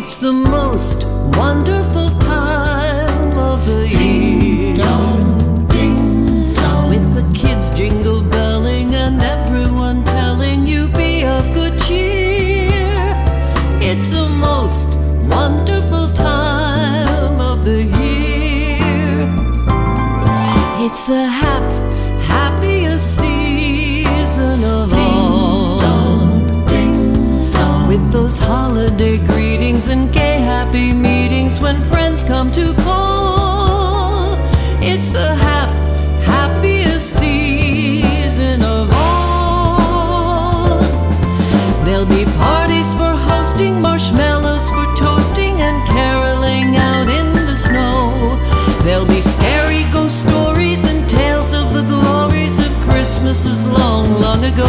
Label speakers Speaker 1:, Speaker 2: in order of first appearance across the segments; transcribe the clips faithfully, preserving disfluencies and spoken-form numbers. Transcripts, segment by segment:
Speaker 1: It's the most wonderful time of the year.
Speaker 2: Ding dong, ding dong.
Speaker 1: With the kids jingle belling and everyone telling you be of good cheer. It's the most wonderful time of the year. It's the hap, happiest season of all. With those holiday greetings and gay happy meetings when friends come to call. It's the hap, happiest season of all. There'll be parties for hosting, marshmallows for toasting, and caroling out in the snow. There'll be scary ghost stories and tales of the glories of Christmases long, long ago.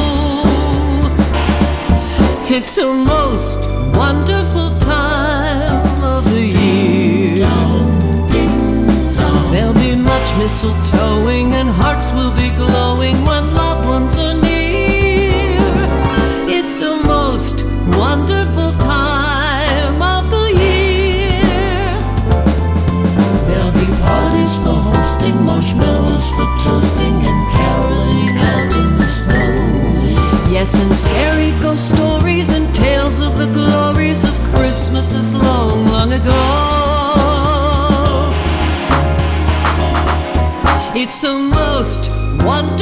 Speaker 1: It's the most wonderful time of the year. There'll be much mistletoeing and hearts will be glowing when loved ones are near. It's the most wonderful time of the year.
Speaker 2: There'll be parties for hosting, marshmallows for toasting, and caroling out in the snow.
Speaker 1: Yes, and scary ghost stories and tales of the glories of Christmases long, long ago. It's the most wonderful